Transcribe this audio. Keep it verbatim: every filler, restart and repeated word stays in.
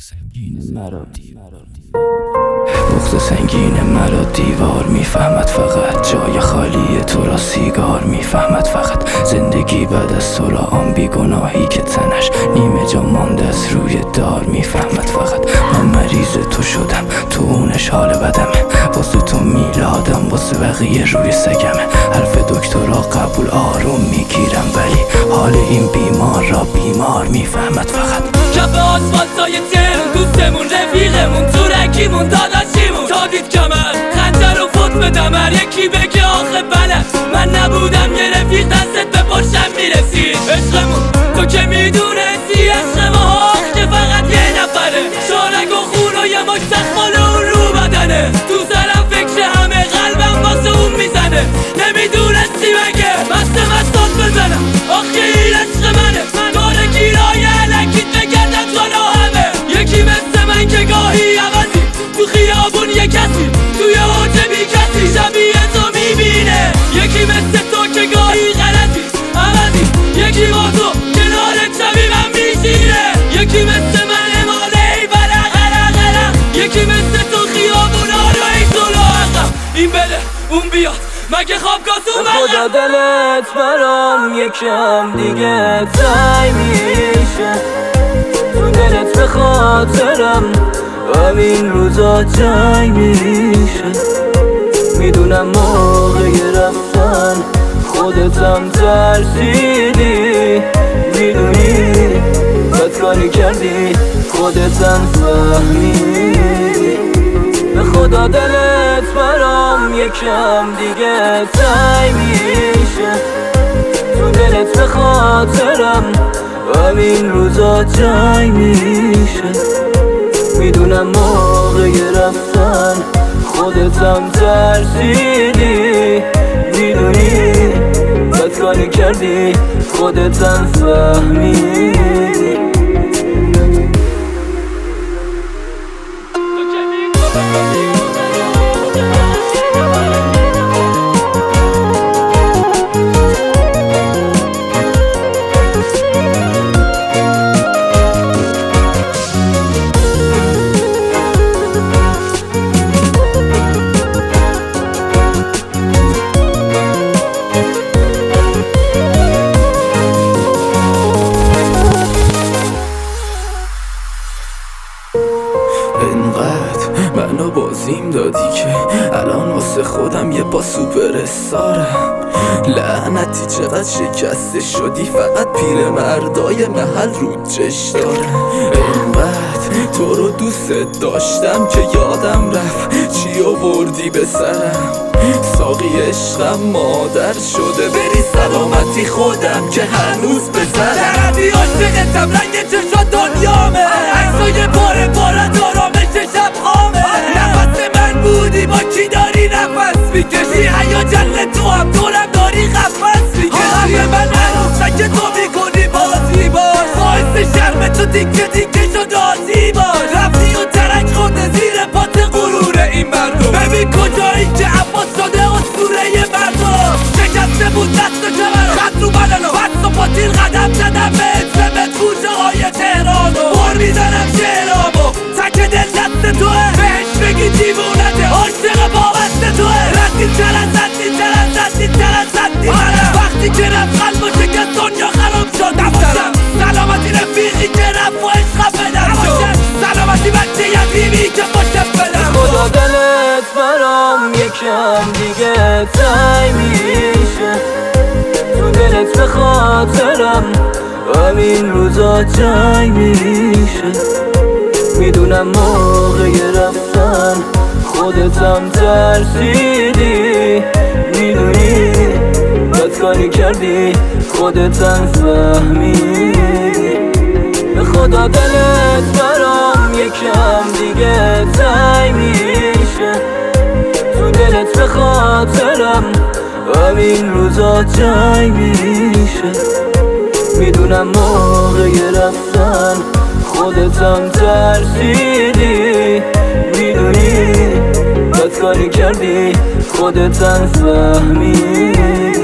مرا بغض سنگین مرا دیوار میفهمد، فقط جای خالی تو را سیگار میفهمد، فقط زندگی بعد از تو را آن بیگناهی که تنش نیمه جا مانده از روی دار میفهمد، فقط من مریض تو شدم، تو اونش حال بدمه، واسه تو میلادم، واسه بقیه روی سگمه، حرف دکترها قبول آروم میگیرم، ولی حال این بیمار را بیمار میفهمد، فقط کف آسفالتای تهران دوستمون، رفیقمون، تورکیمون، داداشیمون، تا دید کمر خنجر و فوت به دمر، یکی بگه آخه بلد من نبودم یه رفیق دستت به پشتم میرسید، عشقمون تو که میدونستی عشق ما که فقط یه نفره، شارک و خون و یه مش تخمال اون رو بدنه، تو سرم فکر همه قلبم واسه اون میزنه، نمیدونستی بگه مست مستات بزنم، آخه این عشق منه، داره گیرای علکیت بگردم جانا همه، یکی مثل من که گاهی عوضی تو خیابون یه کسی توی حوجه بی کسی شبیه تو میبینه، یکی مثل تو که گاهی غلطی عوضی، یکی با تو کنار شبی من میشینه، یکی مثل من ماله ای برق غرق غرق، یکی مثل تو خیابونا رو ای طولو عقب، این بده اون بیاد مگه خوابگاه تو خدا دلت برام یکم دیگه تای میشه، تو دلت به خاطرم همین روزا جای میشه، میدونم موقع رفتن خودتم ترسیدی، میدونی بد کاری کردی خودتم فهمیدی، به خدا دلت برام یکم دیگه تای میشه، تو دلت به خاطرم همین روزا جای میشه، میدونم موقع رفتن خودتم ترسیدی، میدونی بد کاری کردی خودتم فهمیدی. اینقدر منو بازیم دادی که الان واسه خودم یه با سوپر استارم، لعنتی چقدر شکسته شدی، فقط پیر مردای محل رو چش دارم، اینقدر تو رو دوست داشتم که یادم رفت چی آوردی به سرم، ساقی عشقم مادر شده، بری سلامتی خودم که هنوز بزرم، درمی عاشقتم رنگ چشات دنیامه، عکسای پاره پاره دارامش شب خامه، نفس من بودی با کی داری نفس میکشی، هیجان تو هم دورم داری قفس میکشی، به من عروسک تو میکنی بازی باش، باعث شرم تو دیگه دیگه شد آزی باش، رفتی و ترک خورده زیر پات غرور این مردم، ببین کجایی که عباس شده اسطوره مردم، شکسته بود دست و کمر خط رو بدنم، بست و پاتیر قدم زدم به اسمت کوچه های تهرانو، بر میزنم شعرامو تک دل دست توه، بهش بگی دیوونته عاشق بابست توه، ردی تر از ردی تر از ردی تر از ردی ترم، وقتی که رفت قلب و شکست دنیا خراب شد، نباشم سلامتی رفیقی که رفت و عشقم بدم، نباشم سلامتی بچه یتیمی که باشم بدم، خدا دلت برام یکم دیگه تای میشه، تو دلت به خاطرم همین روزا جای میشه، میدونم موقع رفتن خودتم ترسیدی، میدونی بد کاری کردی خودتم فهمیدی، به خدا دلت برام یکم دیگه تای میشه، تو دلت به خاطرم همین روزا جای میشه، میدونم موقع رفتن خودتم ترسیدی، میدونی بد کاری کردی خودتم فهمیدی.